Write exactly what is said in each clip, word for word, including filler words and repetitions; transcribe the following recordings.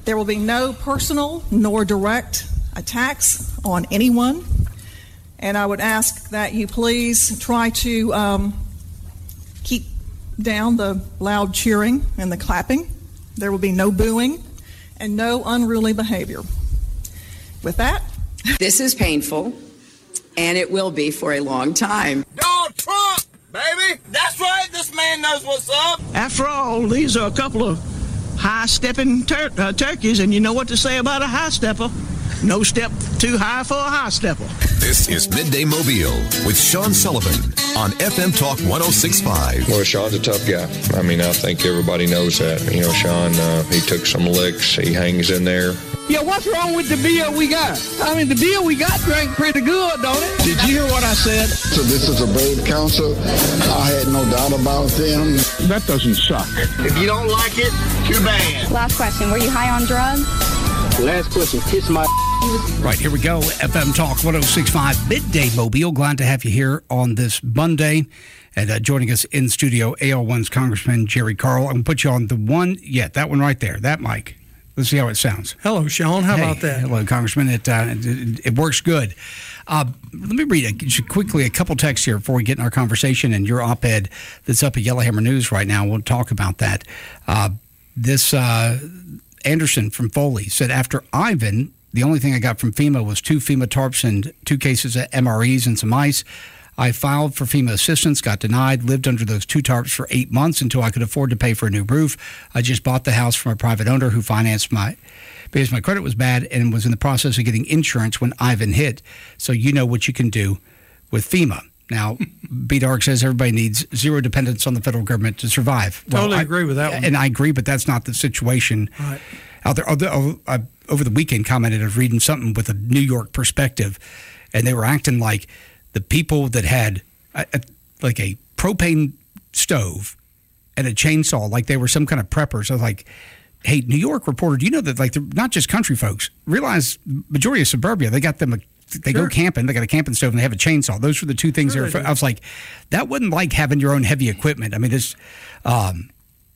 There will be no personal nor direct attacks on anyone. And I would ask that you please try to um, keep down the loud cheering and the clapping. There will be no booing and no unruly behavior. With that, this is painful, and it will be for a long time. Donald Trump, baby! That's right, this man knows what's up. After all, these are a couple of high-stepping tur- uh, turkeys, and you know what to say about a high-stepper. No step too high for a high-stepper. This is Midday Mobile with Sean Sullivan on F M Talk one oh six point five. Well, Sean's a tough guy. I mean, I think everybody knows that. You know, Sean, uh, he took some licks. He hangs in there. Yeah, what's wrong with the beer we got? I mean, the beer we got drank pretty good, don't it? Did you hear what I said? So this is a brave council. I had no doubt about them. That doesn't suck. If you don't like it, too bad. Last question. Were you high on drugs? Last question. Kiss my... Right, here we go. F M Talk one oh six point five, Midday Mobile. Glad to have you here on this Monday. And uh, joining us in studio, A L one's Congressman Jerry Carl. I'm going to put you on the one, yeah, that one right there, that mic. Let's see how it sounds. Hello, Sean. How hey, about that? Hello, Congressman. It uh, it, it works good. Uh, let me read a, quickly a couple texts here before we get in our conversation and your op-ed that's up at Yellowhammer News right now. We'll talk about that. Uh, this uh, Anderson from Foley said, after Ivan, the only thing I got from FEMA was two FEMA tarps and two cases of M R Es and some ice. I filed for FEMA assistance, got denied, lived under those two tarps for eight months until I could afford to pay for a new roof. I just bought the house from a private owner who financed my, because my credit was bad and was in the process of getting insurance when Ivan hit. So you know what you can do with FEMA. Now, B-Dark says everybody needs zero dependence on the federal government to survive. Well, totally I, agree with that one. And I agree, but that's not the situation right. out there. Although, I, over the weekend commented, I was reading something with a New York perspective, and they were acting like the people that had a, a, like a propane stove and a chainsaw, like they were some kind of preppers. I was like, hey, New York reporter, do you know that like they're not just country folks? Realize majority of suburbia, they got them, a, they sure. go camping, they got a camping stove and they have a chainsaw. Those were the two things sure there. I was like, that wasn't like having your own heavy equipment. I mean, this, um,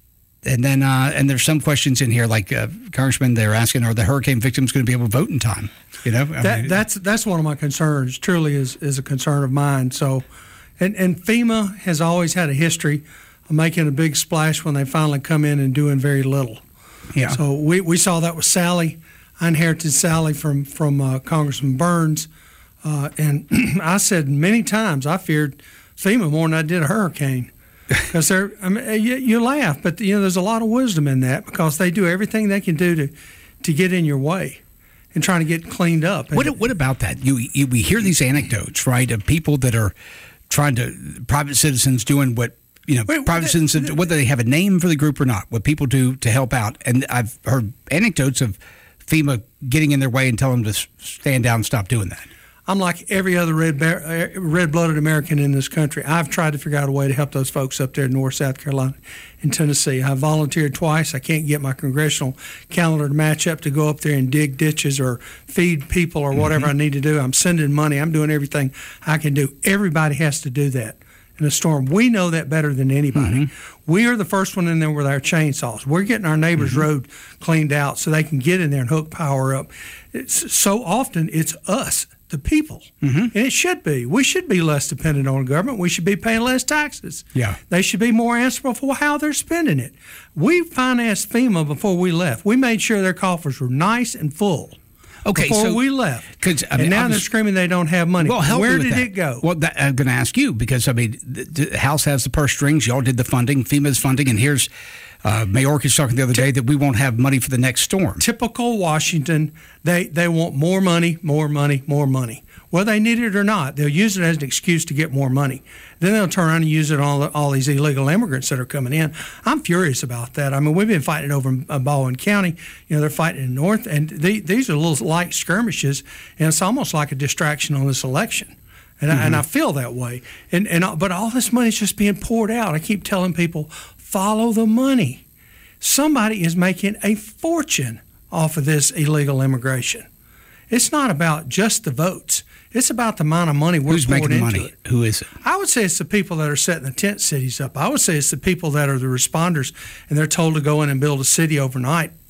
and then, uh, and there's some questions in here, like uh, Congressman, they're asking, are the hurricane victims going to be able to vote in time? You know, I that, mean, that's that's one of my concerns. Truly, is is a concern of mine. So, and and FEMA has always had a history of making a big splash when they finally come in and doing very little. Yeah. So we, we saw that with Sally. I inherited Sally from from uh, Congressman Burns, uh, and I said many times I feared FEMA more than I did a hurricane. Because they're, I mean, you, you laugh, but you know there's a lot of wisdom in that because they do everything they can do to, to get in your way and trying to get cleaned up. What what about that? You, you we hear these anecdotes, right, of people that are trying to private citizens doing what you know Wait, private that, citizens whether they have a name for the group or not, what people do to help out. And I've heard anecdotes of FEMA getting in their way and telling them to stand down and stop doing that. I'm like every other red bear, red-blooded American in this country. I've tried to figure out a way to help those folks up there in North South Carolina and Tennessee. I volunteered twice. I can't get my congressional calendar to match up to go up there and dig ditches or feed people or whatever mm-hmm. I need to do. I'm sending money. I'm doing everything I can do. Everybody has to do that in a storm. We know that better than anybody. Mm-hmm. We are the first one in there with our chainsaws. We're getting our neighbor's mm-hmm. road cleaned out so they can get in there and hook power up. It's, so often it's us, the people. Mm-hmm. And it should be. We should be less dependent on government. We should be paying less taxes. Yeah. They should be more answerable for how they're spending it. We financed FEMA before we left. We made sure their coffers were nice and full. Okay, before so, we left. I mean, and now was, they're screaming they don't have money. Well, help Where me with did that. it go? Well, that, I'm going to ask you because, I mean, the, the House has the purse strings. Y'all did the funding, FEMA's funding, and here's uh, Mayorkas talking the other day that we won't have money for the next storm. Typical Washington. They, they want more money, more money, more money. Whether they need it or not, they'll use it as an excuse to get more money. Then they'll turn around and use it on all, all these illegal immigrants that are coming in. I'm furious about that. I mean, we've been fighting over in Baldwin County. You know, they're fighting in the north, and they, these are little light skirmishes, and it's almost like a distraction on this election. And, mm-hmm. I, and I feel that way. And, and But all this money is just being poured out. I keep telling people, follow the money. Somebody is making a fortune off of this illegal immigration. It's not about just the votes. It's about the amount of money we're Who's pouring making the into money? it. Who is it? I would say it's the people that are setting the tent cities up. I would say it's the people that are the responders, and they're told to go in and build a city overnight.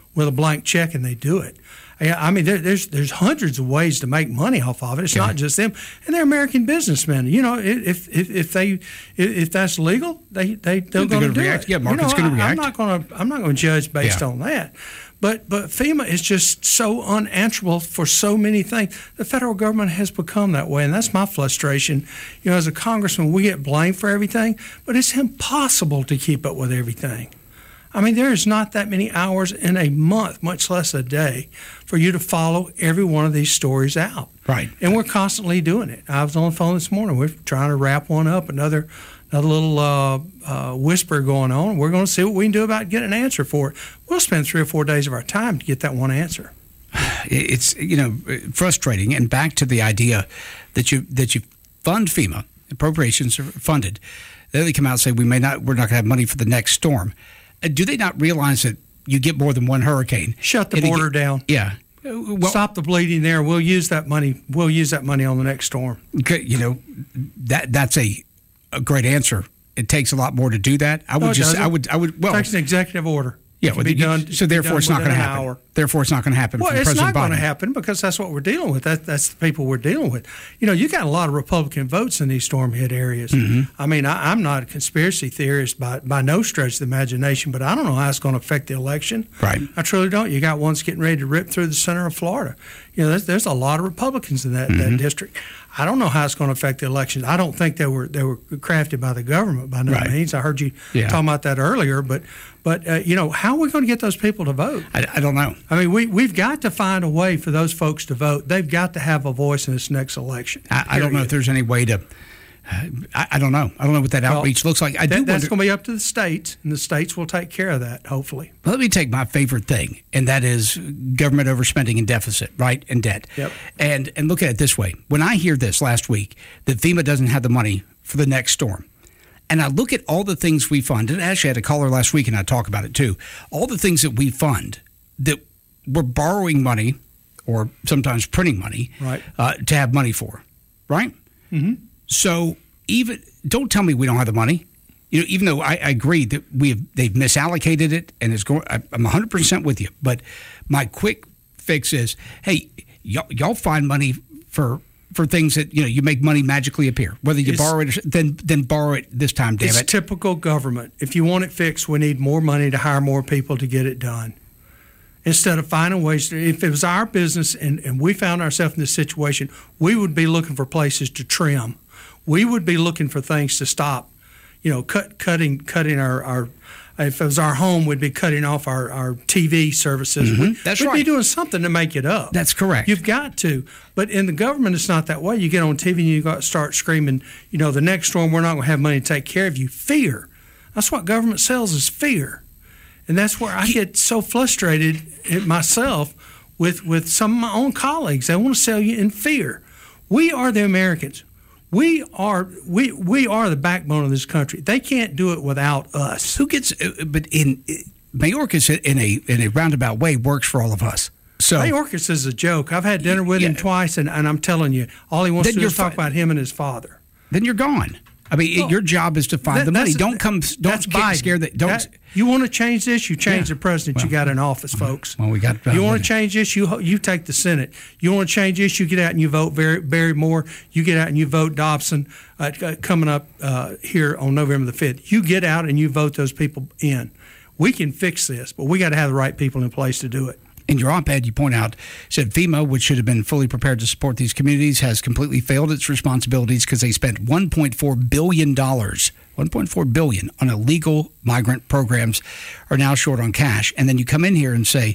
with a blank check and they do it. I mean, there, there's there's hundreds of ways to make money off of it. It's yeah. not just them, and they're American businessmen. You know, if if, if they if that's legal, they they they're going to do react. it. Yeah, market's you know, going to react. I'm not going to I'm not going to judge based yeah. on that. But but FEMA is just so unanswerable for so many things. The federal government has become that way, and that's my frustration. You know, as a congressman, we get blamed for everything, but it's impossible to keep up with everything. I mean, there is not that many hours in a month, much less a day, for you to follow every one of these stories out. Right. And we're constantly doing it. I was on the phone this morning. We're trying to wrap one up, another another little uh, uh, whisper going on. We're going to see what we can do about getting an answer for it. We'll spend three or four days of our time to get that one answer. It's, you know, frustrating. And back to the idea that you that you fund FEMA, appropriations are funded. Then they come out and say we may not, we're not going to have money for the next storm. Do they not realize that you get more than one hurricane? Shut the border get, down. Yeah. Well, stop the bleeding there. We'll use that money. We'll use that money on the next storm. Okay, you know, that that's a, a great answer. It takes a lot more to do that. I would no, just, doesn't. I would, I would. Well, it takes an executive order. Yeah, well, be you, done, so therefore it's not going to happen. Hour. Therefore it's not going to happen. Well, from it's President not going Biden. to happen because that's what we're dealing with. That, that's the people we're dealing with. You know, you got a lot of Republican votes in these storm hit areas. Mm-hmm. I mean, I, I'm not a conspiracy theorist by by no stretch of the imagination, but I don't know how it's going to affect the election. Right. I truly don't. You got ones getting ready to rip through the center of Florida. You know, there's, there's a lot of Republicans in that, mm-hmm. that district. I don't know how it's going to affect the elections. I don't think they were they were crafted by the government by no right. means. I heard you yeah. talking about that earlier, but but uh, you know, how are we going to get those people to vote? I, I don't know. I mean, we we've got to find a way for those folks to vote. They've got to have a voice in this next election. I, I don't know if there's any way to. Uh, I, I don't know. I don't know what that well, outreach looks like. I that, do. That's wonder, going to be up to the states, and the states will take care of that. Hopefully. Well, let me take my favorite thing, and that is government overspending and deficit, right, and debt. Yep. And and look at it this way: when I hear this last week that FEMA doesn't have the money for the next storm, and I look at all the things we fund, and I actually had a caller last week, and I talk about it too. All the things that we fund that we're borrowing money, or sometimes printing money, right, uh, to have money for, right? Mm-hmm. So even don't tell me we don't have the money. You know, even though I, I agree that we have, they've misallocated it, and it's going. I, I'm one hundred percent with you. But my quick fix is, hey, y'all, y'all find money for for things that you know you make money magically appear. Whether you it's, borrow it, or, then then borrow it this time. Damn it's it! Typical government. If you want it fixed, we need more money to hire more people to get it done. Instead of finding ways to, if it was our business and, and we found ourselves in this situation, we would be looking for places to trim. We would be looking for things to stop, you know, cut, cutting, cutting our, our, if it was our home, we'd be cutting off our, our T V services. Mm-hmm. We, That's we'd right. be doing something to make it up. That's correct. You've got to. But in the government, it's not that way. You get on T V and you got to start screaming, you know, the next storm, we're not going to have money to take care of you. Fear. That's what government sells is fear. And that's where I get so frustrated at myself with, with some of my own colleagues. They want to sell you in fear. We are the Americans. We are we we are the backbone of this country. They can't do it without us. Who gets? But in Mayorkas, in a in a roundabout way, works for all of us. So Mayorkas is a joke. I've had dinner with yeah. him twice, and, and I'm telling you, all he wants then to do is fi- talk about him and his father. Then you're gone. I mean, well, your job is to find that, the money. A, don't come. Don't get scared that. Don't. That, you want to change this? You change yeah. the president well, you got in office, folks. Well, we got. Uh, you want to change this? You you take the Senate. You want to change this? You get out and you vote Barry, Barry Moore. You get out and you vote Dobson. Uh, coming up uh, here on November the fifth. You get out and you vote those people in. We can fix this, but we got to have the right people in place to do it. In your op-ed, you point out, said FEMA, which should have been fully prepared to support these communities, has completely failed its responsibilities because they spent one point four billion dollars, one point four billion dollars on illegal migrant programs, are now short on cash. And then you come in here and say,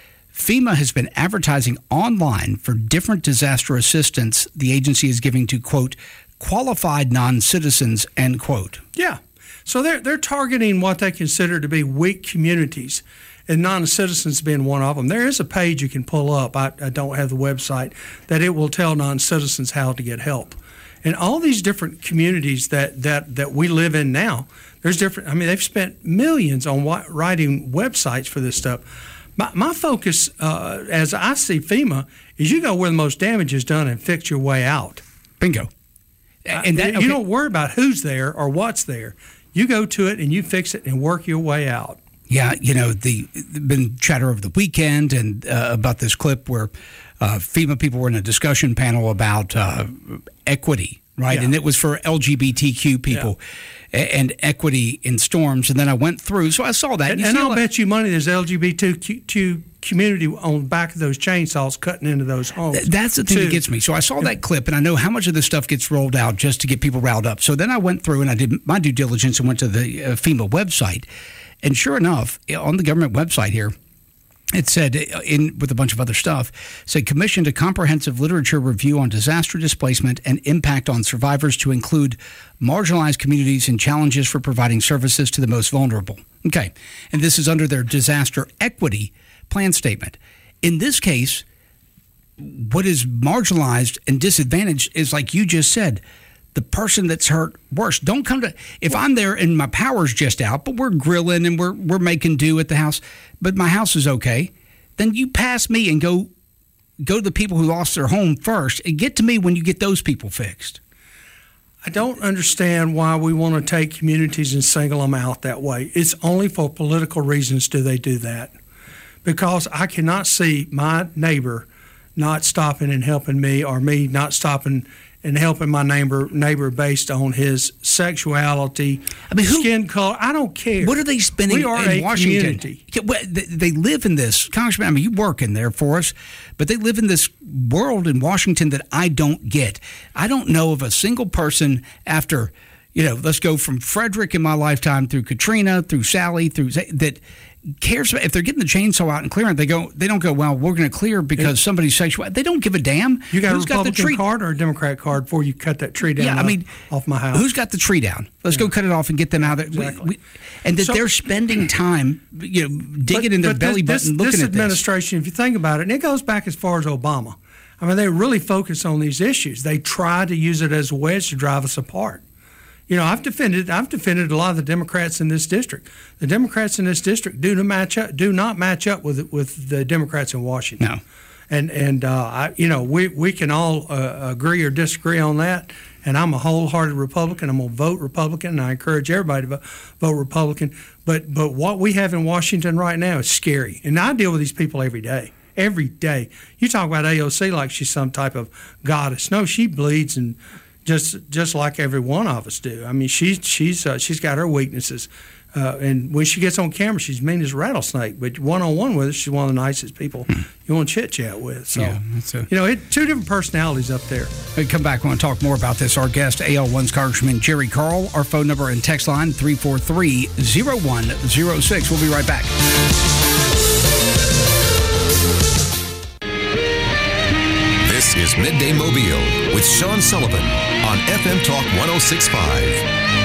FEMA has been advertising online for different disaster assistance the agency is giving to, quote, qualified non-citizens, end quote. Yeah. So they're, they're targeting what they consider to be weak communities, and non-citizens being one of them. There is a page you can pull up. I, I don't have the website, that it will tell non-citizens how to get help. And all these different communities that, that, that we live in now, there's different, I mean, they've spent millions on what, writing websites for this stuff. My, my focus, uh, as I see FEMA, is you go where the most damage is done and fix your way out. Bingo. And that, you okay. don't worry about who's there or what's there. You go to it and you fix it and work your way out. Yeah, you know, the been chatter over the weekend and uh, about this clip where uh, FEMA people were in a discussion panel about uh, equity, right? Yeah. And it was for L G B T Q people yeah. and equity in storms. And then I went through, so I saw that. And, and, and I'll like, bet you money there's L G B T Q community on the back of those chainsaws cutting into those homes. That's the thing too. that gets me. So I saw that clip, and I know how much of this stuff gets rolled out just to get people riled up. So then I went through and I did my due diligence and went to the uh, FEMA website. And sure enough, on the government website here, it said, in with a bunch of other stuff, said commissioned a comprehensive literature review on disaster displacement and impact on survivors to include marginalized communities and challenges for providing services to the most vulnerable. Okay, and this is under their disaster equity plan statement. In this case, what is marginalized and disadvantaged is, like you just said, the person that's hurt worse. Don't come to, if I'm there and my power's just out, but we're grilling and we're we're making do at the house, but my house is okay, then you pass me and go go to the people who lost their home first and get to me when you get those people fixed. I don't understand why we want to take communities and single them out that way. It's only for political reasons do they do that. Because I cannot see my neighbor not stopping and helping me, or me not stopping and helping my neighbor neighbor based on his sexuality, I mean, who, skin color. I don't care. What are they spending we are in a Washington? Community. They live in this, Congressman, I mean, you work in there for us, but they live in this world in Washington that I don't get. I don't know of a single person after, you know, let's go from Frederick in my lifetime through Katrina, through Sally, through that cares about, if they're getting the chainsaw out and clearing it, they go they don't go, well, we're going to clear because yeah. somebody's sexual. They don't give a damn. You got who's a Republican got the tree card or a Democrat card before you cut that tree down yeah, I mean, off my house? Who's got the tree down? Let's yeah. go cut it off and get them out of there. Exactly. We, we, and that so, they're spending time, you know, digging but, in their but belly this, button this, looking this at this. administration, if you think about it, and it goes back as far as Obama. I mean, they really focus on these issues. They try to use it as a wedge to drive us apart. You know, I've defended I've defended a lot of the Democrats in this district. The Democrats in this district do not match up do not match up with with the Democrats in Washington. No, and and uh, I, you know, we we can all uh, agree or disagree on that. And I'm a wholehearted Republican. I'm gonna vote Republican, and I encourage everybody to vote Republican. But but what we have in Washington right now is scary, and I deal with these people every day. Every day, you talk about A O C like she's some type of goddess. No, she bleeds and. Just, just like every one of us do. I mean, she's she's uh, she's got her weaknesses, uh, and when she gets on camera, she's mean as a rattlesnake. But one on one with her, she's one of the nicest people you want to chit chat with. So, yeah, that's a, you know, it, two different personalities up there. We come back. We want to talk more about this. Our guest, A L one's Congressman Jerry Carl. Our phone number and text line three four three, zero one zero six. We'll be right back. This is Midday Mobile with Sean Sullivan on F M Talk one oh six point five.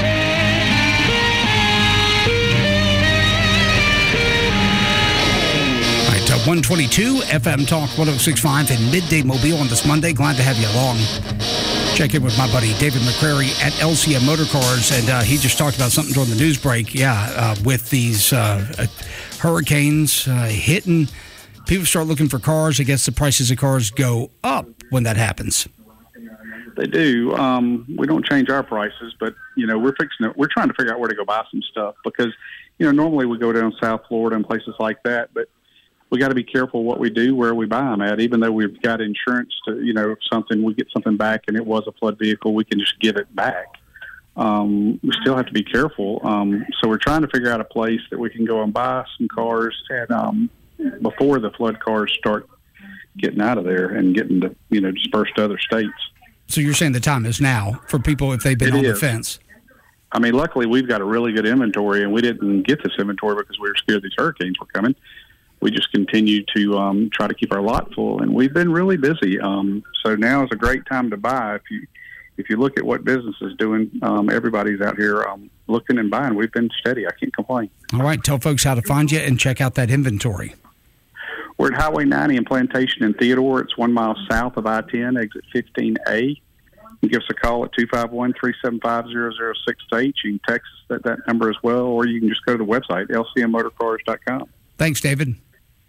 All right, uh, one twenty-two F M Talk one oh six point five in Midday Mobile on this Monday. Glad to have you along. Check in with my buddy David McCrary at L C M Motor Cars, and uh, he just talked about something during the news break. Yeah, uh, with these uh, uh, hurricanes uh, hitting. People start looking for cars. I guess the prices of cars go up when that happens. They do. Um, we don't change our prices, but you know we're fixing it. We're trying to figure out where to go buy some stuff because you know normally we go down South Florida and places like that, but we got to be careful what we do, where we buy them at. Even though we've got insurance to, you know, if something we get something back and it was a flood vehicle, we can just give it back. Um, we still have to be careful. Um, so we're trying to figure out a place that we can go and buy some cars and. Um, before the flood cars start getting out of there and getting to, you know, dispersed to other states. So you're saying the time is now for people if they've been it on is. the fence? I mean, luckily we've got a really good inventory, and we didn't get this inventory because we were scared these hurricanes were coming. We just continue to um, try to keep our lot full, and we've been really busy. Um, so now is a great time to buy. If you if you look at what business is doing, um, everybody's out here um, looking and buying. We've been steady. I can't complain. All right. Tell folks how to find you and check out that inventory. We're at Highway ninety in Plantation and Theodore. It's one mile south of I ten, exit fifteen A. You can give us a call at two five one, three seven five, zero zero six eight. You can text us at that number as well, or you can just go to the website, L C M motor cars dot com. Thanks, David.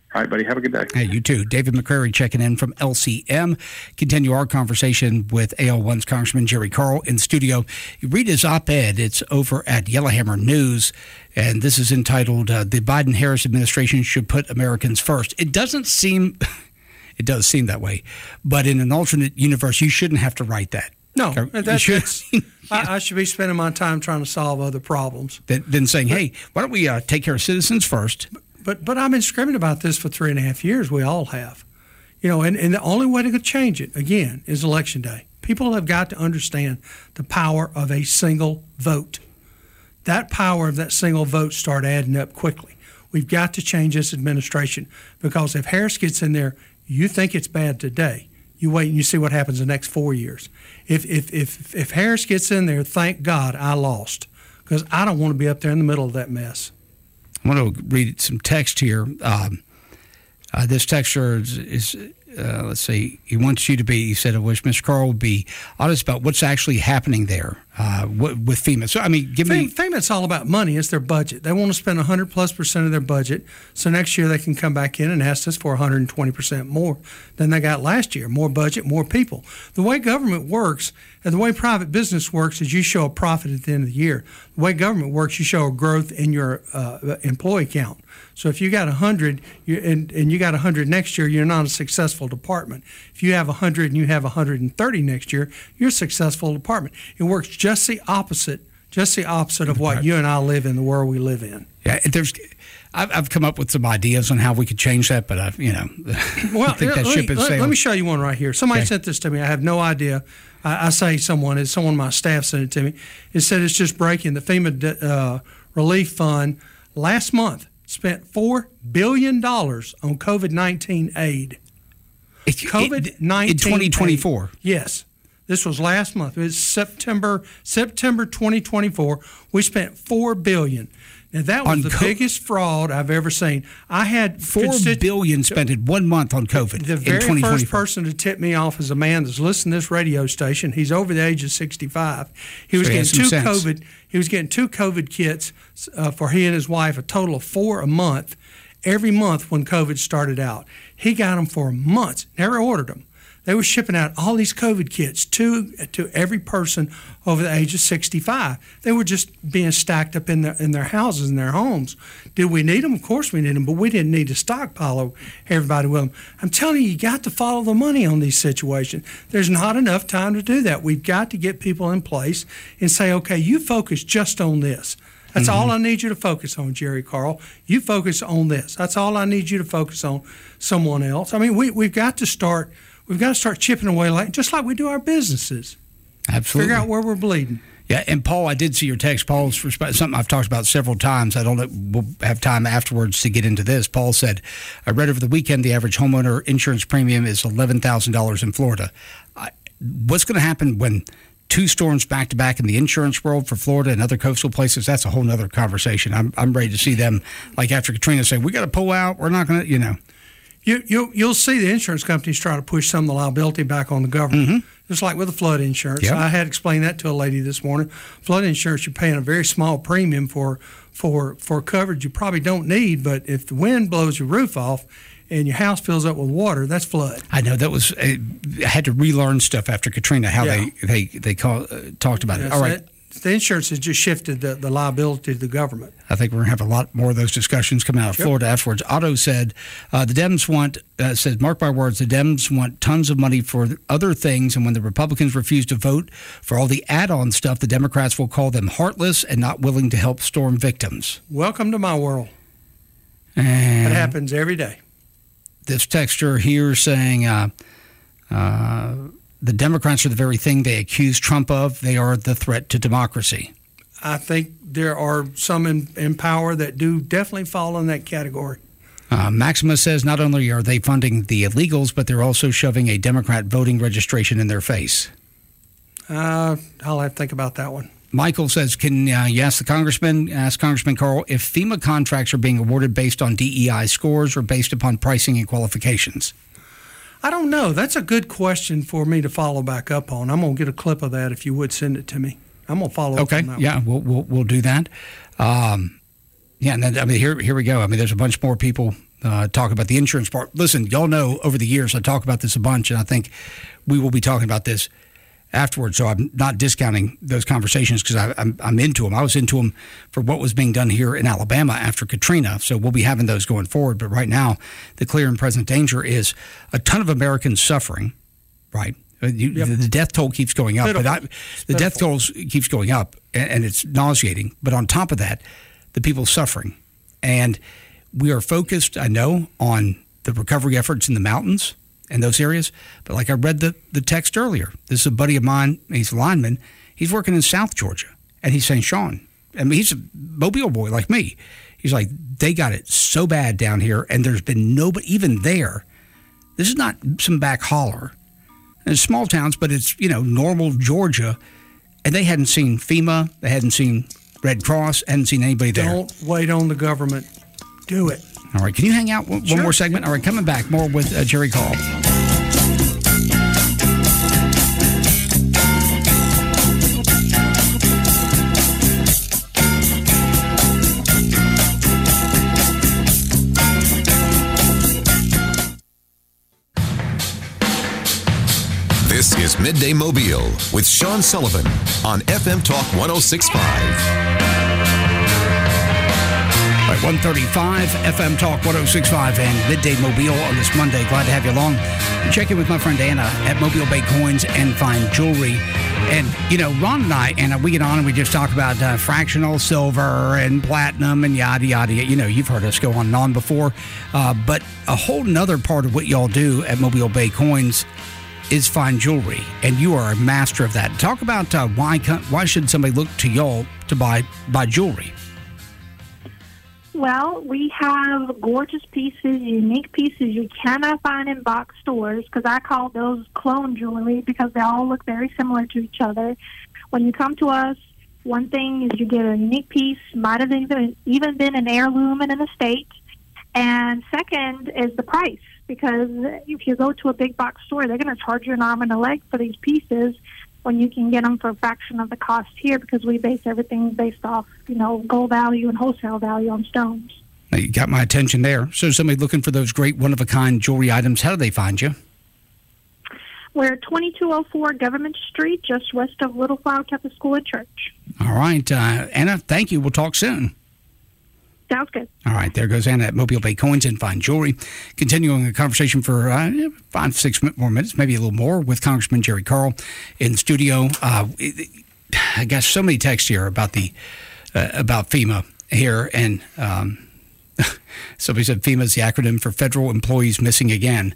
All right, buddy. Have a good day. Hey, you too. David McCrary checking in from L C M. Continue our conversation with A L one's Congressman Jerry Carl in studio. You read his op-ed. It's over at Yellowhammer News, and this is entitled, uh, The Biden-Harris Administration Should Put Americans First. It doesn't seem, it does seem that way, but in an alternate universe, you shouldn't have to write that. No, You that's, should- that's I, I should be spending my time trying to solve other problems. Than, than saying, hey, why don't we uh, take care of citizens first? But but I've been screaming about this for three and a half years. We all have. You know, and, and the only way to change it, again, is Election Day. People have got to understand the power of a single vote. That power of that single vote start adding up quickly. We've got to change this administration, because if Harris gets in there, you think it's bad today. You wait and you see what happens the next four years. If if if, if Harris gets in there, thank God I lost, because I don't want to be up there in the middle of that mess. I want to read some text here. Um, uh, this texter is, is uh, let's see, he wants you to be, he said, I wish Mister Carl would be honest about what's actually happening there uh, w- with FEMA. So, I mean, give me. FEMA, FEMA's all about money. It's their budget. They want to spend one hundred plus percent of their budget. So next year they can come back in and ask us for one hundred twenty percent more than they got last year. More budget, more people. The way government works and the way private business works is you show a profit at the end of the year. The way government works, you show a growth in your uh, employee count. So if you got one hundred you, and, and you got one hundred next year, you're not a successful department. If you have one hundred and you have one hundred thirty next year, you're a successful department. It works just the opposite, just the opposite of what you and I live in, the world we live in. Yeah, there's. I've, I've come up with some ideas on how we could change that, but I've, you know, well, I think that let, ship me, has let, sailed. let me show you one right here. Somebody Okay. sent this to me. I have no idea. I, I say someone, it's someone on my staff sent it to me. It said it's just breaking. The FEMA uh, Relief Fund last month spent four billion dollars on COVID nineteen aid. COVID nineteen in twenty twenty-four. aid. Yes. This was last month. It was September September twenty twenty-four. We spent four billion dollars. Now, that was On the co- biggest fraud I've ever seen. I had Four constitu- billion spent in one month on COVID The in very twenty first twenty-four. person to tip me off is a man that's listening to this radio station. He's over the age of sixty-five. He was So he getting has two some sense. COVID. He was getting two COVID kits uh, for he and his wife, a total of four a month, every month when COVID started out. He got them for months. Never ordered them. They were shipping out all these COVID kits to to every person over the age of sixty-five. They were just being stacked up in their in their houses and their homes. Did we need them? Of course we need them, but we didn't need to stockpile everybody with them. I'm telling you, you got to follow the money on these situations. There's not enough time to do that. We've got to get people in place and say, okay, you focus just on this. That's Mm-hmm. all I need you to focus on, Jerry Carl. You focus on this. That's all I need you to focus on someone else. I mean, we, we've got to start... We've got to start chipping away, like just like we do our businesses. Absolutely. Figure out where we're bleeding. Yeah, and Paul, I did see your text. Paul's resp- something I've talked about several times. I don't know, we'll have time afterwards to get into this. Paul said, I read over the weekend the average homeowner insurance premium is eleven thousand dollars in Florida. I, what's going to happen when two storms back-to-back in the insurance world for Florida and other coastal places? That's a whole nother conversation. I'm, I'm ready to see them, like after Katrina, say, we got to pull out. We're not going to, you know. You, you'll, you'll see the insurance companies try to push some of the liability back on the government, mm-hmm. just like with the flood insurance. Yep. I had explained that to a lady this morning. Flood insurance, you're paying a very small premium for for for coverage you probably don't need, but if the wind blows your roof off and your house fills up with water, that's flood. I know that was. I had to relearn stuff after Katrina. How Yeah. they they they call, uh, talked about it. Yes, All right. that- the insurance has just shifted the, the liability to the government. I think we're going to have a lot more of those discussions coming out of Sure. Florida afterwards. Otto said, uh, the Dems want, uh, said, mark my words, the Dems want tons of money for other things, and when the Republicans refuse to vote for all the add-on stuff, the Democrats will call them heartless and not willing to help storm victims. Welcome to my world. And It happens every day. this texter here saying, uh, uh, the Democrats are the very thing they accuse Trump of. They are the threat to democracy. I think there are some in, in power that do definitely fall in that category. Uh, Maxima says not only are they funding the illegals, but they're also shoving a Democrat voting registration in their face. Uh, I'll have to think about that one. Michael says, can uh, you ask the congressman, ask Congressman Carl, if FEMA contracts are being awarded based on D E I scores or based upon pricing and qualifications? I don't know. That's a good question for me to follow back up on. I'm going to get a clip of that if you would send it to me. I'm going to follow okay. up on that Yeah, one. we'll, we'll we'll do that. Um, yeah, and then I mean here here we go. I mean, there's a bunch more people uh, talk about the insurance part. Listen, y'all know over the years I talk about this a bunch, and I think we will be talking about this afterwards. So I'm not discounting those conversations because I'm, I'm into them. I was into them for what was being done here in Alabama after Katrina. So we'll be having those going forward. But right now, the clear and present danger is a ton of Americans suffering, right? You, yep. The death toll keeps going up. Pitiful. But I, the death toll keeps going up, and, and it's nauseating. But on top of that, the people suffering. And we are focused, I know, on the recovery efforts in the mountains and those areas. But like I read the, the text earlier, this is a buddy of mine, he's a lineman, he's working in South Georgia, and he's saying, Sean, I mean, he's a Mobile boy like me. He's like, they got it so bad down here, and there's been nobody, even there, this is not some back holler. And it's small towns, but it's, you know, normal Georgia, and they hadn't seen FEMA, they hadn't seen Red Cross, hadn't seen anybody there. Don't wait on the government. Do it. All right, can you hang out one, sure. one more segment? All right, coming back, more with uh, Jerry Call. This is Midday Mobile with Sean Sullivan on F M Talk one oh six point five. All right, one thirty-five, F M Talk one oh six point five and Midday Mobile on this Monday. Glad to have you along. Check in with my friend Anna at Mobile Bay Coins and Fine Jewelry. And, you know, Ron and I, Anna, we get on and we just talk about uh, fractional silver and platinum and yada, yada, yada. You know, you've heard us go on and on before. Uh, but a whole nother part of what y'all do at Mobile Bay Coins is fine jewelry, and you are a master of that. Talk about uh, why why should somebody look to y'all to buy buy jewelry? Well, we have gorgeous pieces, unique pieces you cannot find in box stores, because I call those clone jewelry because they all look very similar to each other. When you come to us, one thing is you get a unique piece, might have even, even been an heirloom in an estate, and second is the price. Because if you go to a big box store, they're going to charge you an arm and a leg for these pieces when you can get them for a fraction of the cost here, because we base everything based off, you know, gold value and wholesale value on stones. Now you got my attention there. So somebody looking for those great one-of-a-kind jewelry items, how do they find you? We're at twenty-two oh four Government Street, just west of Little Flower Catholic School and Church. All right. Uh, Anna, thank you. We'll talk soon. Sounds good. All right, there goes Anna at Mobile Bay Coins and Fine Jewelry. Continuing the conversation for uh, five, six more minutes, maybe a little more, with Congressman Jerry Carl in the studio. Uh, I got so many texts here about the uh, about FEMA here, and um, somebody said FEMA is the acronym for Federal Employees Missing Again.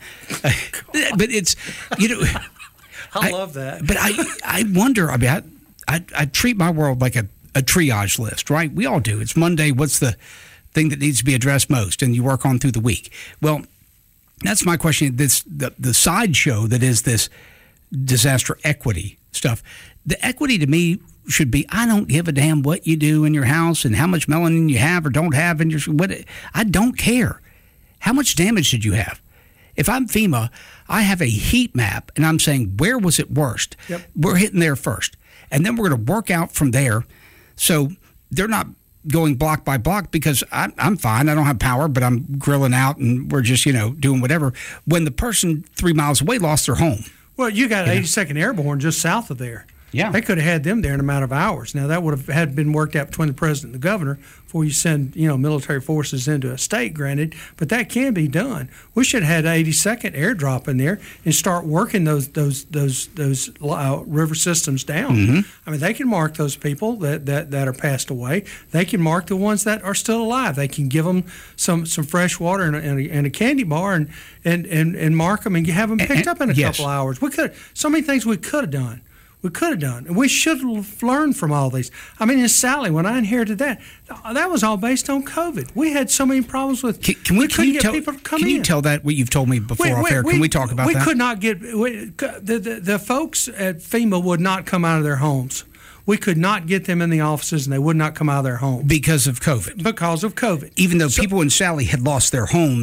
But it's, you know, I, I love that. But I, I wonder. I mean, I, I, I treat my world like a. a triage list, right? We all do. It's Monday. What's the thing that needs to be addressed most? And you work on through the week. Well, that's my question. This the, the sideshow that is this disaster equity stuff. The equity to me should be, I don't give a damn what you do in your house and how much melanin you have or don't have in your, what, I don't care. How much damage did you have? If I'm FEMA, I have a heat map, and I'm saying, where was it worst? Yep. We're hitting there first. And then we're going to work out from there. So they're not going block by block, because I'm, I'm fine. I don't have power, but I'm grilling out and we're just, you know, doing whatever. When the person three miles away lost their home. Well, you got you eighty-second know? Airborne just south of there. Yeah. They could have had them there in a matter of hours. Now, that would have had been worked out between the president and the governor before you send, you know, military forces into a state, granted, but that can be done. We should have had eighty-second airdrop in there and start working those those those those uh, river systems down. Mm-hmm. I mean, they can mark those people that, that, that are passed away. They can mark the ones that are still alive. They can give them some, some fresh water and a, and, a, and a candy bar and, and, and, and mark them and have them picked and, up in a yes. couple hours. We could so many things we could have done. We could have done. And we should have learned from all these. I mean, in Sally, when I inherited that, that was all based on COVID. We had so many problems with. Can, can we, we can couldn't you get tell, people to come can in. you tell that what you've told me before we, off we, air? Can we, we talk about we that? We could not get we, the, the the folks at FEMA would not come out of their homes. We could not get them in the offices, and they would not come out of their homes because of COVID. Because of COVID. Even though so, people in Sally had lost their homes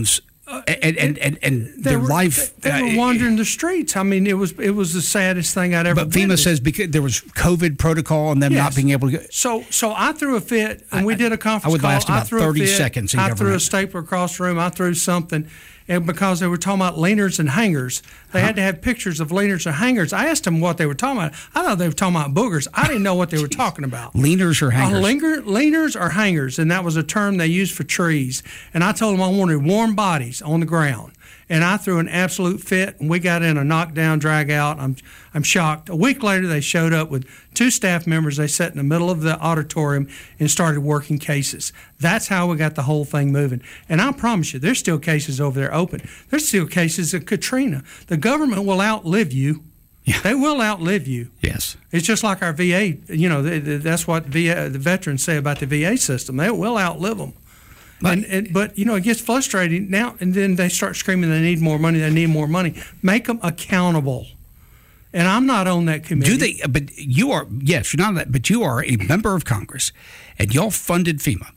Uh, and, and, and, and their were, life. They, they were wandering the streets. I mean, it was it was the saddest thing I'd ever. But FEMA witnessed. says because there was COVID protocol and them yes. not being able to. Go. So so I threw a fit, and I, we did a conference I would call. last about I threw thirty a fit, seconds. In I government. threw a stapler across the room. I threw something. And because they were talking about leaners and hangers, they huh? had to have pictures of leaners and hangers. I asked them what they were talking about. I thought they were talking about boogers. I didn't know what they were talking about. Leaners or hangers? Uh, linger, leaners or hangers, and that was a term they used for trees. And I told them I wanted warm bodies on the ground. And I threw an absolute fit, and we got in a knockdown, drag out. I'm I'm shocked. A week later, they showed up with two staff members. They sat in the middle of the auditorium and started working cases. That's how we got the whole thing moving. And I promise you, there's still cases over there open. There's still cases of Katrina. The government will outlive you. Yeah. They will outlive you. Yes. It's just like our V A. You know, that's what V A, the veterans say about the V A system. They will outlive them. But, and, and, but, you know, it gets frustrating now, and then they start screaming they need more money, they need more money. Make them accountable. And I'm not on that committee. Do they? But you are, yes, you're not on that, but you are a member of Congress, and y'all funded FEMA.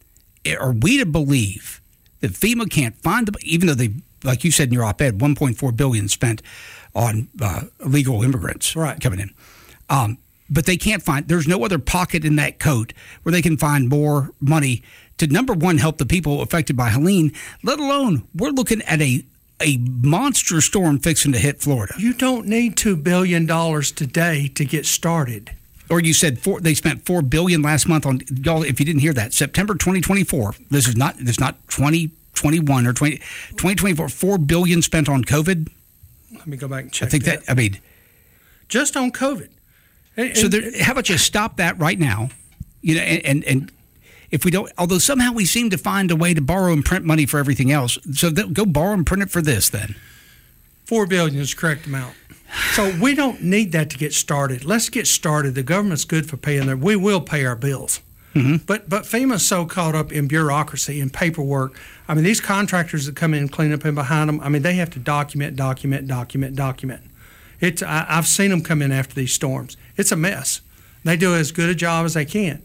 Are we to believe that FEMA can't find them, even though they, like you said in your op-ed, one point four billion dollars spent on uh, illegal immigrants right. coming in. Um, but they can't find, there's no other pocket in that coat where they can find more money to, number one, help the people affected by Helene, let alone we're looking at a a monster storm fixing to hit Florida. You don't need two billion dollars today to get started. Or you said four, they spent four billion dollars last month on, y'all, if you didn't hear that, September twenty twenty-four, this is not, this is not twenty twenty-one or twenty, twenty twenty-four, four billion dollars spent on COVID. Let me go back and check I think that, that I mean. Just on COVID. And, so there, how about you stop that right now? You know, and, and, and if we don't, although somehow we seem to find a way to borrow and print money for everything else, so go borrow and print it for this then. Four billion dollars is the correct amount. So we don't need that to get started. Let's get started. The government's good for paying their, we will pay our bills. Mm-hmm. But but FEMA's so caught up in bureaucracy and paperwork. I mean, these contractors that come in and clean up in behind them, I mean, they have to document, document, document, document. It's I, I've seen them come in after these storms. It's a mess. They do as good a job as they can.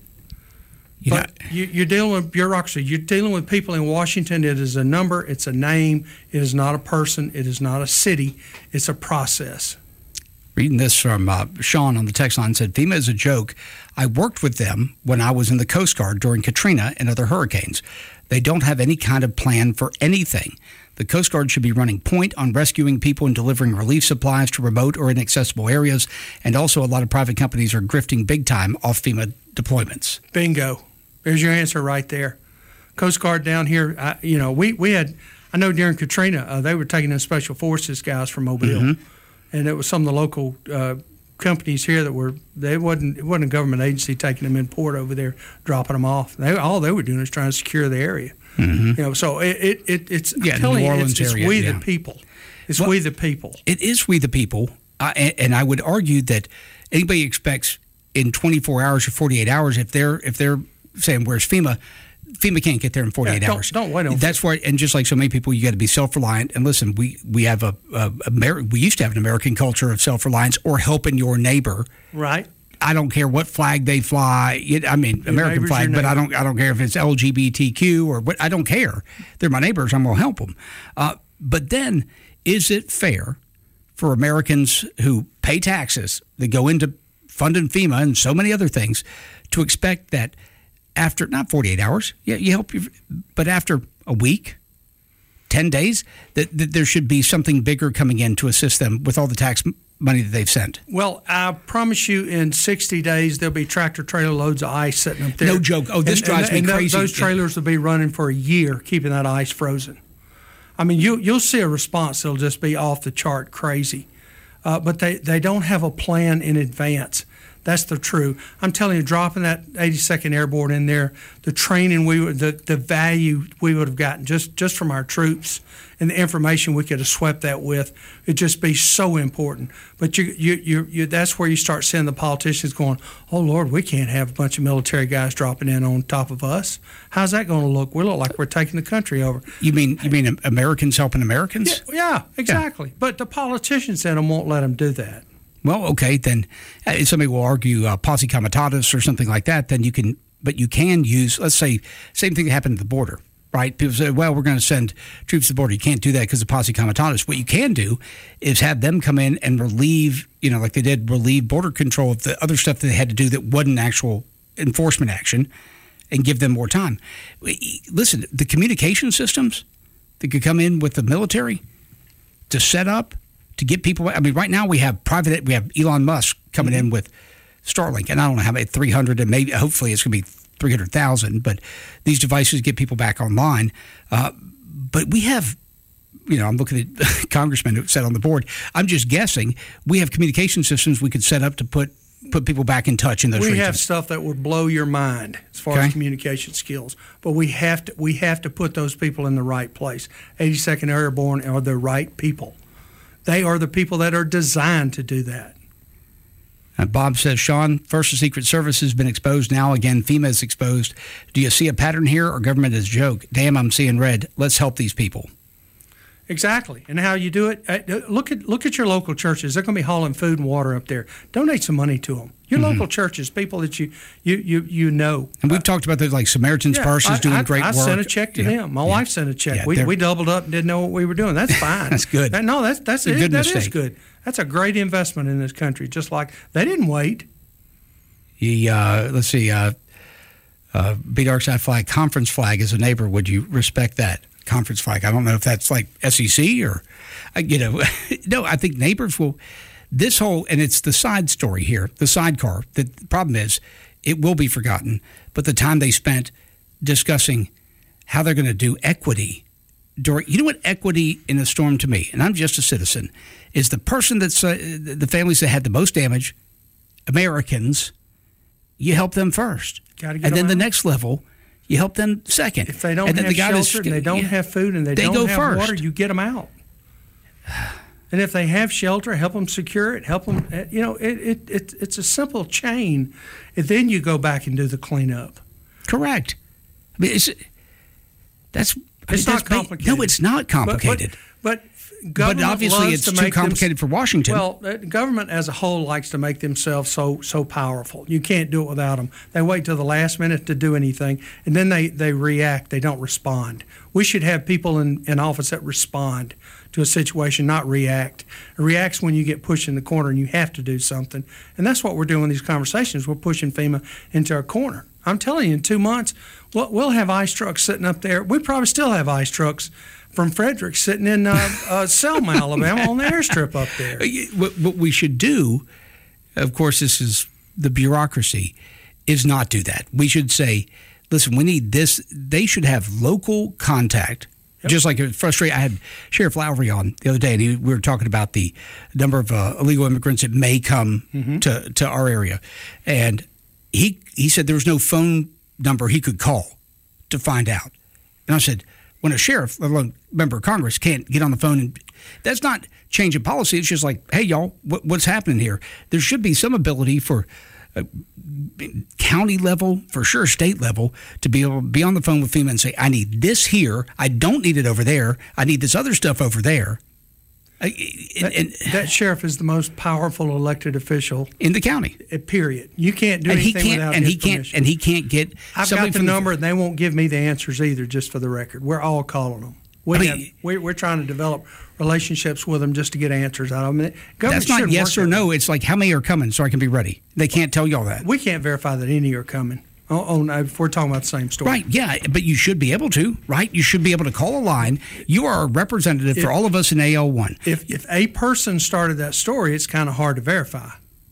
You but know, you, you're dealing with bureaucracy. You're dealing with people in Washington. It is a number. It's a name. It is not a person. It is not a city. It's a process. Reading this from uh, Sean on the text line said, FEMA is a joke. I worked with them when I was in the Coast Guard during Katrina and other hurricanes. They don't have any kind of plan for anything. The Coast Guard should be running point on rescuing people and delivering relief supplies to remote or inaccessible areas. And also a lot of private companies are grifting big time off FEMA deployments. Bingo. There's your answer right there. Coast Guard down here, I, you know, we, we had, I know during Katrina, uh, they were taking in special forces guys from Mobile. Mm-hmm. And it was some of the local uh, companies here that were, they wasn't, it wasn't a government agency taking them in port over there, dropping them off. They, all they were doing is trying to secure the area. Mm-hmm. You know, so it, it, it it's, yeah, I'm telling New you, Orleans it's, it's area, we yeah. the people. It's well, we the people. It is we the people. Uh, and, and I would argue that anybody expects in twenty-four hours or forty-eight hours, if they're, if they're saying, where's FEMA? FEMA can't get there in forty-eight yeah, don't, hours. Don't wait on That's why, and just like so many people, you got to be self-reliant. And listen, we we have a, a Ameri- we used to have an American culture of self-reliance or helping your neighbor. Right. I don't care what flag they fly. It, I mean, your American flag, but I don't I don't care if it's L G B T Q or what. I don't care. They're my neighbors. I'm going to help them. Uh, but then, is it fair for Americans who pay taxes that go into funding FEMA and so many other things to expect that after, not forty-eight hours, yeah, you help, you, but after a week, ten days, that, that there should be something bigger coming in to assist them with all the tax money that they've sent? Well, I promise you in sixty days, there'll be tractor trailer loads of ice sitting up there. No joke. Oh, this and, drives and, me and crazy. Those trailers will be running for a year, keeping that ice frozen. I mean, you, you'll see a response that'll just be off the chart crazy. Uh, but they, they don't have a plan in advance. That's the true. I'm telling you, dropping that eighty-second Airborne in there, the training we would, the, the value we would have gotten just, just from our troops and the information we could have swept that with, it'd just be so important. But you, you, you, you, that's where you start seeing the politicians going, oh, Lord, we can't have a bunch of military guys dropping in on top of us. How's that going to look? We look like we're taking the country over. You mean you mean Americans helping Americans? Yeah, yeah exactly. Yeah. But the politicians in them won't let them do that. Well, okay, then if somebody will argue uh, posse comitatus or something like that, then you can, but you can use, let's say, same thing that happened at the border. right? People say, well, we're going to send troops to the border. You can't do that because of posse comitatus. What you can do is have them come in and relieve, you know, like they did, relieve border control of the other stuff that they had to do that wasn't actual enforcement action, and give them more time. Listen, the communication systems that could come in with the military to set up, to get people. I mean, right now we have private, we have Elon Musk coming mm-hmm. in with Starlink, and I don't know how many, three hundred, and maybe, hopefully it's going to be three hundred thousand, but these devices get people back online. Uh, but we have, you know, I'm looking at congressmen who sat on the board. I'm just guessing we have communication systems we could set up to put put people back in touch in those we regions. We have stuff that would blow your mind as far okay. as communication skills, but we have to we have to put those people in the right place. eighty-second Airborne are the right people. They are the people that are designed to do that. Uh, Bob says, Sean, first the Secret Service has been exposed. Now again, FEMA is exposed. Do you see a pattern here, or government is a joke? Damn, I'm seeing red. Let's help these people. Exactly. And how you do it, uh, look at look at your local churches. They're going to be hauling food and water up there. Donate some money to them. Your mm-hmm. local churches, people that you you you, you know. And we've uh, talked about those, like Samaritan's yeah, Purse is doing I, great I work. I sent a check to yeah. them. My yeah. wife sent a check. Yeah, we we doubled up and didn't know what we were doing. That's fine. That's good. That, no, that's that's a it. good That mistake. is good. That's a great investment in this country. Just like they didn't wait. He, uh, let's see, uh, uh, B Dark Side flag, conference flag as a neighbor. Would you respect that? Conference flag. I don't know if that's like S E C or, uh, you know, no, I think neighbors will, this whole, and it's the side story here, the sidecar. The problem is it will be forgotten, but the time they spent discussing how they're going to do equity during, you know what equity in a storm to me, and I'm just a citizen, is the person that's, uh, the families that had the most damage, Americans, you help them first. Gotta get and then them the out. next level, you help them second. If they don't and then have the guy shelter that's, and they don't yeah, have food and they, they don't go have first. water, you get them out. And if they have shelter, help them secure it, help them, you know, it, it, it it's a simple chain. And then you go back and do the cleanup. Correct. I mean, it's, that's, I it's mean, not that's complicated. No, it's not complicated. But, but, but But obviously it's to too make complicated them, for Washington. Well, the government as a whole likes to make themselves so so powerful. You can't do it without them. They wait till the last minute to do anything, and then they, they react. They don't respond. We should have people in, in office that respond to a situation, not react. It reacts when you get pushed in the corner and you have to do something. And that's what we're doing in these conversations. We're pushing FEMA into our corner. I'm telling you, in two months, we'll, we'll have ice trucks sitting up there. We probably still have ice trucks from Frederick sitting in uh, uh, Selma, Alabama, on the airstrip up there. What, what we should do, of course, this is the bureaucracy, is not do that. We should say, listen, we need this. They should have local contact. Yep. Just like it was frustrating. I had Sheriff Lowry on the other day, and he, we were talking about the number of uh, illegal immigrants that may come mm-hmm. to, to our area. And he he said there was no phone number he could call to find out. And I said, when a sheriff, let alone member of Congress, can't get on the phone, and that's not changing policy. It's just like, hey, y'all, what, what's happening here? There should be some ability for uh, county level, for sure state level, to be able to be on the phone with FEMA and say, I need this here. I don't need it over there. I need this other stuff over there. Uh, and, that, and, that sheriff is the most powerful elected official in the county. Period. You can't do and anything he can't, without and his he can't, permission. And he can't get. I've got the number, the, and they won't give me the answers either. Just for the record, we're all calling them. We I mean, have, we're, we're trying to develop relationships with them just to get answers out of them. That's not yes or no. It's like, how many are coming so I can be ready? They can't tell y'all that. We can't verify that any are coming. Oh, oh, if we're talking about the same story. Right, yeah, but you should be able to, right? You should be able to call a line. You are a representative if, for all of us in A L one. If, if a person started that story, it's kind of hard to verify.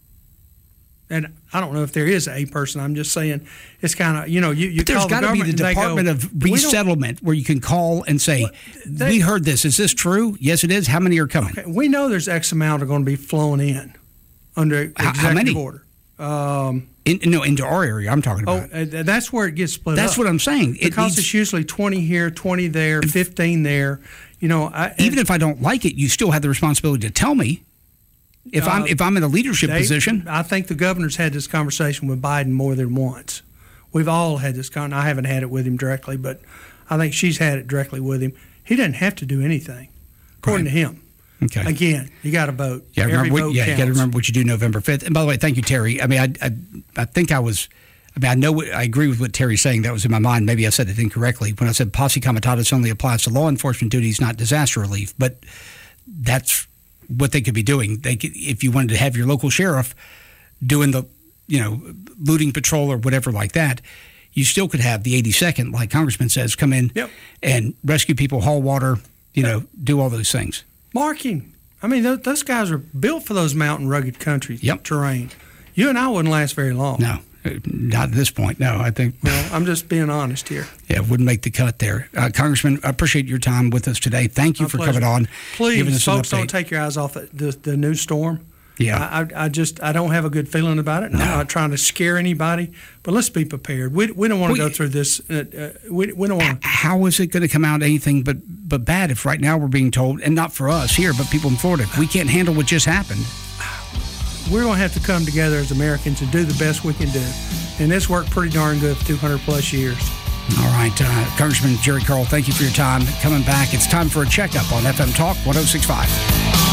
And I don't know if there is a person. I'm just saying it's kind of, you know, you, you but there's call the got to be the Department go, of Resettlement where you can call and say, they, we heard this. Is this true? Yes, it is. How many are coming? Okay, we know there's X amount are going to be flown in under executive how, how many? order. Um, in, no, into our area I'm talking about. Oh, uh, that's where it gets split that's up. That's what I'm saying. It because needs, it's usually twenty here, twenty there, fifteen there. You know, I, even if I don't like it, you still have the responsibility to tell me. If uh, I'm if I'm in a leadership they, position, I think the governor's had this conversation with Biden more than once. We've all had this con. I haven't had it with him directly, but I think she's had it directly with him. He doesn't have to do anything, according right. to him. Okay. Again, you got to vote. Yeah, Every remember vote what, yeah, counts. you got to remember what you do November fifth. And by the way, thank you, Terry. I mean, I I, I think I was I mean, I know what, I agree with what Terry's saying. That was in my mind. Maybe I said it incorrectly when I said posse comitatus only applies to law enforcement duties, not disaster relief. But that's what they could be doing. They could, if you wanted to have your local sheriff doing the, you know, looting patrol or whatever like that, you still could have the eighty-second, like Congressman says, come in yep. and rescue people, haul water, you know, do all those things. Marking. I mean, those, those guys are built for those mountain rugged country yep. terrain. You and I wouldn't last very long. No. Not at this point, no. I think. Well, I'm just being honest here. Yeah, wouldn't make the cut there. Uh, Congressman, I appreciate your time with us today. Thank you My for pleasure. coming on. Please, giving us folks, an update. don't take your eyes off the, the, the new storm. Yeah. I, I just, I don't have a good feeling about it. No. I'm not trying to scare anybody, but let's be prepared. We, we don't want to go through this. Uh, uh, we, we don't want. How is it going to come out anything but, but bad if right now we're being told, and not for us here, but people in Florida, we can't handle what just happened? We're going to have to come together as Americans and do the best we can do. And this worked pretty darn good for two hundred plus years. All right. Uh, Congressman Jerry Carl, thank you for your time. Coming back, it's time for a checkup on F M Talk one oh six point five.